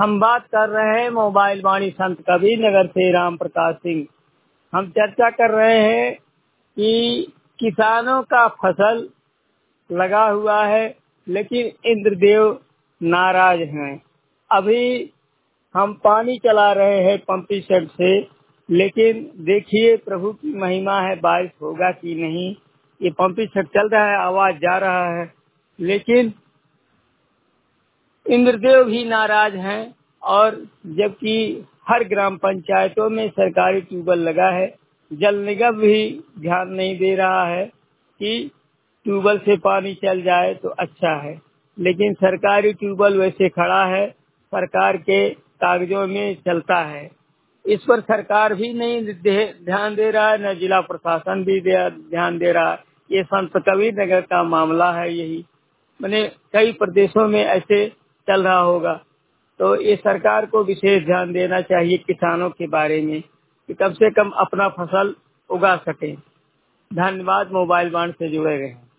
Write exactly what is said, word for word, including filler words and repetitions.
हम बात कर रहे हैं मोबाइल वाणी संत कबीर नगर से राम प्रकाश सिंह। हम चर्चा कर रहे हैं कि किसानों का फसल लगा हुआ है लेकिन इंद्रदेव नाराज हैं। अभी हम पानी चला रहे हैं पंपी सेट से, लेकिन देखिए प्रभु की महिमा है, बारिश होगा कि नहीं। ये पंपी सेट चल रहा है, आवाज जा रहा है, लेकिन इंद्रदेव भी नाराज हैं। और जबकि हर ग्राम पंचायतों में सरकारी ट्यूबवेल लगा है, जल निगम भी ध्यान नहीं दे रहा है कि ट्यूबवेल से पानी चल जाए तो अच्छा है, लेकिन सरकारी ट्यूबवेल वैसे खड़ा है, सरकार के कागजों में चलता है। इस पर सरकार भी नहीं ध्यान दे रहा है, न जिला प्रशासन भी ध्यान दे रहा है। ये संत कबीर नगर का मामला है। यही मैंने कई प्रदेशों में ऐसे चल रहा होगा, तो ये सरकार को विशेष ध्यान देना चाहिए किसानों के बारे में कि कम से कम अपना फसल उगा सके। धन्यवाद। मोबाइल बांड से जुड़े रहे।